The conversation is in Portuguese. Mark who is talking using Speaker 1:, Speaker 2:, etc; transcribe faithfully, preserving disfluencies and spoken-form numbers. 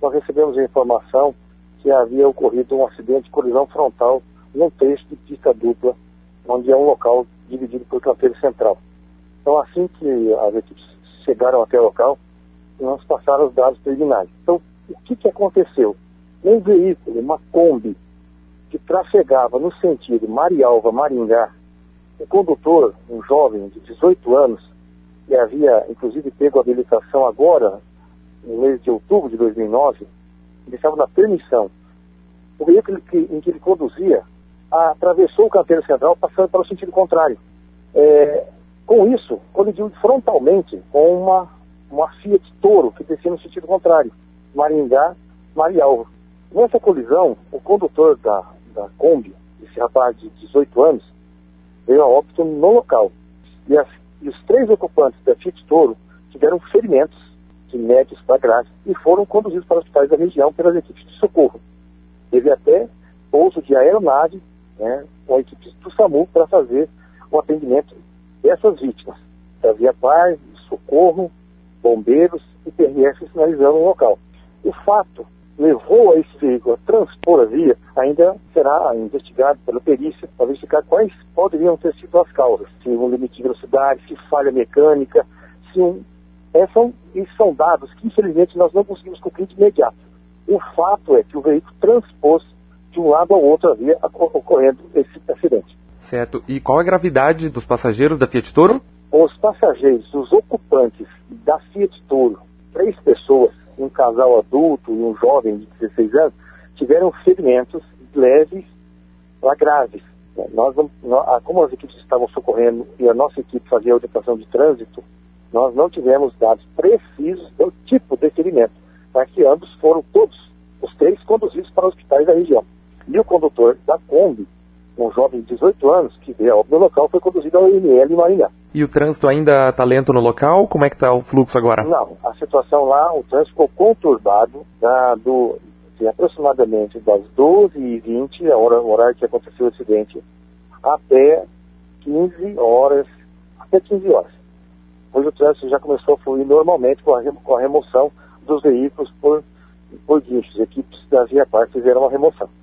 Speaker 1: nós recebemos a informação que havia ocorrido um acidente de colisão frontal num trecho de pista dupla, onde é um local dividido por canteiro central. Então, assim que as equipes chegaram até o local, nós passaram os dados preliminares. Então, o que, que aconteceu? Um veículo, uma Kombi, que trafegava no sentido Marialva-Maringá, o condutor, um jovem de dezoito anos, que havia inclusive pego a habilitação agora, no mês de outubro de dois mil e nove, ele estava na permissão. O veículo que, em que ele conduzia atravessou o canteiro central passando para o sentido contrário. É, com isso, colidiu frontalmente com uma, uma Fiat Toro que descia no sentido contrário, Maringá-Marialva. Nessa colisão, o condutor da, da Kombi, esse rapaz de dezoito anos, veio a óbito no local. E, as, e os três ocupantes da Fiat Toro tiveram ferimentos de médios para graves e foram conduzidos para hospitais da região pelas equipes de socorro. Teve até pouso de aeronave, né, com equipes do SAMU para fazer o atendimento dessas vítimas. Havia paz, socorro, bombeiros e P R F sinalizando o local. O fato levou a esse veículo a transpor a via, ainda será investigado pela perícia para verificar quais poderiam ter sido as causas. Se um limite de velocidade, se falha mecânica, se um... É, são, esses são dados que infelizmente nós não conseguimos cumprir de imediato. O fato é que o veículo transpôs de um lado ao outro a via, ocorrendo esse acidente.
Speaker 2: Certo. E qual a gravidade dos passageiros da Fiat Toro?
Speaker 1: Os passageiros, os ocupantes da Fiat Toro, três pessoas, um casal adulto e um jovem de dezesseis anos, tiveram ferimentos leves a graves. Nós, nós, como as equipes estavam socorrendo e a nossa equipe fazia a orientação de trânsito, nós não tivemos dados precisos do tipo de ferimento, mas que ambos foram todos, os três, conduzidos para hospitais da região. E o condutor da Kombi, um jovem de dezoito anos, que veio ao local, foi conduzido ao I M L em Maringá.
Speaker 2: E o trânsito ainda está lento no local? Como é que está o fluxo agora?
Speaker 1: Não, a situação lá, o trânsito ficou conturbado da, do, de aproximadamente das doze e vinte, a hora, o horário que aconteceu o acidente, até quinze horas, até quinze horas. Hoje o trânsito já começou a fluir normalmente com a, com a remoção dos veículos por, por guinchos. Equipes da Via Par fizeram a remoção.